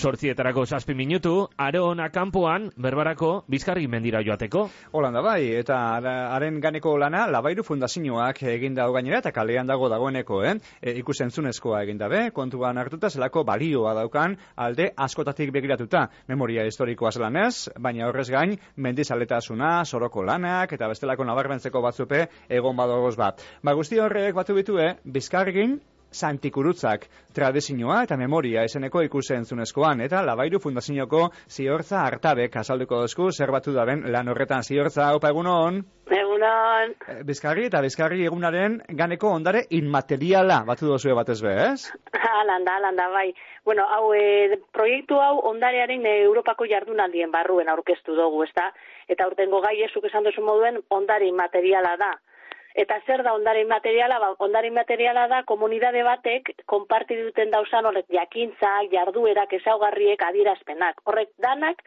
Zortzietarako 7 minutu, Arona kanpoan, berbarako, Bizkargi mendira joateko. Holanda bai, eta haren ganeko lana Labairu Fundazioak egin dago gainera, eta kalean dagoeneko, ikusentzunezkoa egin dabe, kontuan hartuta zelako balioa daukan alde askotatik begiratuta. Memoria historikoa zelanez, baina horrez gain, mendizaletasuna, soroko lanak, eta bestelako nabarmentzeko batzupe egon badogoz bat. Guzti horrek batu bitue, Bizkargin, Santikurutzak tradizioa eta memoria eseneko ikusentzunezkoan, eta Labairu Fundazioko Ziortza Artabek azalduko dozku zer batu daben lan horretan. Ziortza, opa egunon? Egunon. Bizkargi eta Bizkargi egunaren ganeko ondare inmateriala batu dozue batez be, ez? Alanda, bai. Bueno, proiektu hau ondarearen Europako jardunaldien barruen aurkeztu dugu, ezta? Eta urtengo gai ezuk esan duzu moduen ondare inmateriala da. Eta zer da ondare inmateriala? Ondare inmateriala da komunidade batek konparti duten dauzan horrek jakintzak, jarduerak, ezaugarriek, adierazpenak. Horrek danak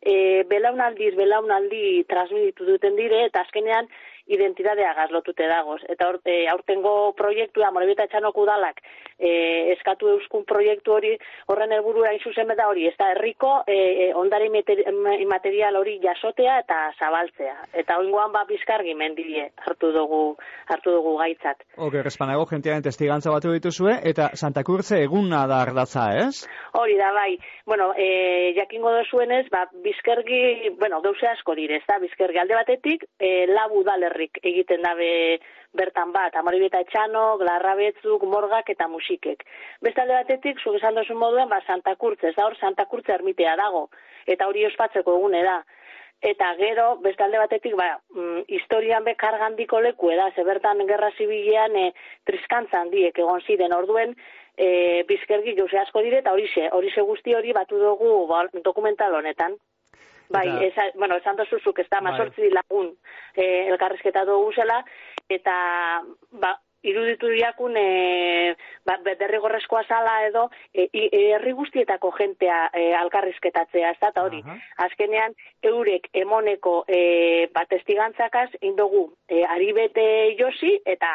belaunaldi transmititu duten dire eta azkenean identitatea gazlotute dagoz. Eta aurtengo proiektua, Amorebieta Etxanoko udalak eskatu euskun proiektu hori, horren helburua zuzen da hori, ez da herriko ondare inmaterial hori jasotea eta zabaltzea. Eta oingoan Bizkargi mendile hartu dugu gaitzat. Espanago jentearen testigantza batu dituzue, eta Santakurtze eguna da ardatza, ez? Hori da, bai. Bueno, jakingo dozuenez, Bizkargi, gauze asko dire, ez da, Bizkargi alde batetik, Labu udalerrik egiten dabe bertan bat, Amorebieta Etxanok, Larrabetzuk, Morgak eta Musikek. Beste alde batetik, zuk esan dozun moduen, Santakurtze, ez da hor, Santakurtze ermitea dago, eta hori ospatzeko egune da. Eta gero, beste alde batetik, historian kargandiko leku da, ze bertan gerra zibilean triskantza handiek egon ziren orduen, Bizkargi gauze asko dire, eta horixe guzti hori batu dugu dokumental honetan. Bai, esan dozuzuk, ez da, 18 lagun elkarrizketa dugu zela, eta iruditu diakun derrigorrezkoa zala edo herri guztietako jentea alkarrizketatzea, ez da, eta hori. Azkenean, eurek emoneko testigantzakaz indogu aribete josi eta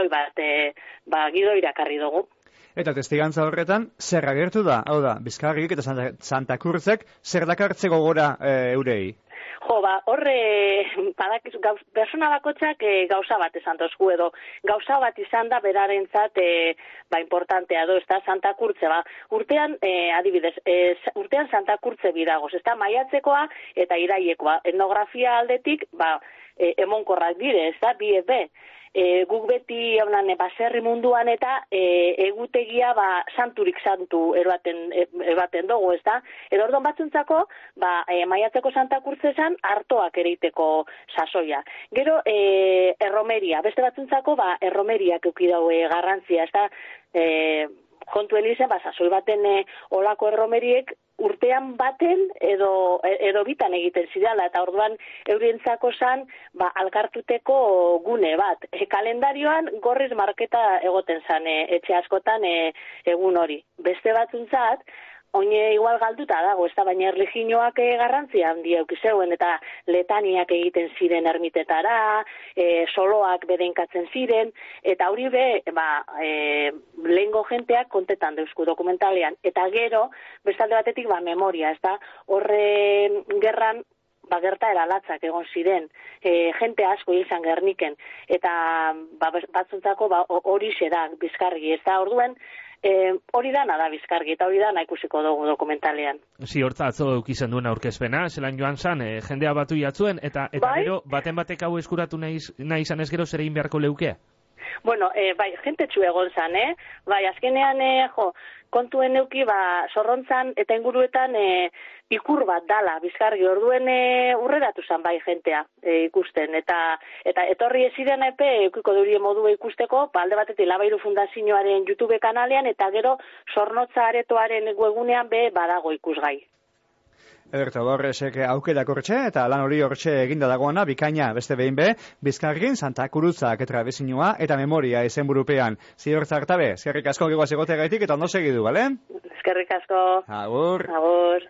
gidoi irakarri dugu. Eta testigantza horretan, zer agertu da? Hau da, Bizkargik eta Santakurtzek zer dakartzeko gora eurei? Horre, persona bakotxak gauza bat esan dozku edo, gauza bat izan da berarentzat importantea do, ez da, Santakurtze, urtean, adibidez, urtean Santakurtze bidagoz, ez da, maiatzekoa eta iraiekoa, etnografia aldetik, emonkorrak dire, ez da, bi guk beti baserri munduan eta egutegia santurik santu erbaten dugu, ez da? Edo orduan batzuntzako, maiatzeko Santakurtze esan hartoak ereiteko sasoia. Gero, erromeria, beste batzuntzako, erromeriak euki daue garrantzia, ez da? Kontuen izen, sasoi baten olako erromeriek urtean baten edo bitan egiten zidala, eta orduan eurientzako zan alkartuteko gune bat. Kalendarioan gorriz marketa egoten zan etxe askotan egun hori. Beste batzuntzat, oine igual galduta dago, ez da, baina erlijinoak garrantzia handia eukizeuen, eta letaniak egiten ziren ermitetara, soloak bedenkatzen ziren, eta hori lehengo jenteak kontetan deusku dokumentalean. Eta gero, bestalde batetik, memoria, ez da, horre gerran, gertaera latzak egon ziren, jente asko izan Gerniken, eta batzuntzako hori da Bizkargi, ez da, orduen, hori dana da Bizkargi, eta hori dana ikusiko dugu dokumentalean. Ziortza atzo eukizan duen aurkezpena, zelan joan zan, jendea batu jatzuen, eta gero, baten batek hau eskuratu nahi izan ez gero zer egin beharko leukea? Bueno, jente txu egon zan, azkenean, kontuen neuki, zorrontzan eta inguruetan ikur bat dala, Bizkargi, orduen urreratu zan jentea ikusten, eta etorri eziren eukiko durien modua ikusteko, alde batetik Labairu Fundazioaren YouTube kanalean, eta gero Zornotza aretoaren webgunean badago ikusgai. Ederto, horrezek aukerak hortxe, eta lan hori hortxe eginda dagoena, bikaina beste behin Bizkargin, Santakurutzak tradizioa eta memoria izenburupean. Ziortza Artabe, eskerrik asko gegoaz egoteagaitik eta ondo segidu, bale? Eskerrik asko. Agur. Agur.